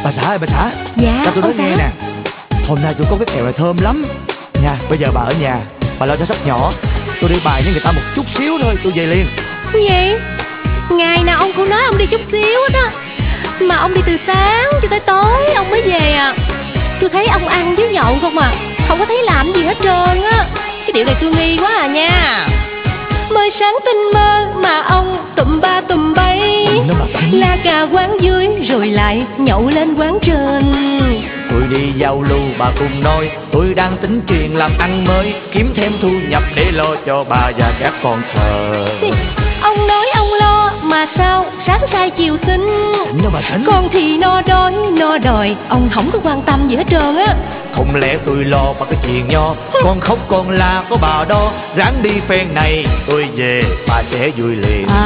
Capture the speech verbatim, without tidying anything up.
Bà xã ơi bà xã. Dạ Cho tôi nói ông nghe xã. nè. Hôm nay tôi có cái kẹo này thơm lắm nha. Bây giờ bà ở nhà, bà lo cho sắp nhỏ. Tôi đi bài với người ta một chút xíu thôi, tôi về liền. Gì? Ngày nào ông cũng nói ông đi chút xíu hết á, mà ông đi từ sáng cho tới tối ông mới về à. Tôi thấy ông ăn với nhậu không à, không có thấy làm gì hết trơn á. Cái điều này tôi nghi quá à nha. Mới sáng tinh mơ mà ông tụm ba tụm bay, la cà quán dưới rồi lại nhậu lên quán trên. Tôi đi giao lưu bà cùng nói, tôi đang tính chuyện làm ăn mới, kiếm thêm thu nhập để lo cho bà và các con thờ. Ông nói ông lo mà sao sáng sai chiều xinh. Đâu bà Thính. Con thì no đói no đòi, ông không có quan tâm gì hết trơn á. Không lẽ tôi lo bà cái chuyện nho, con khóc con la có bà đó. Ráng đi phen này tôi về bà sẽ vui liền.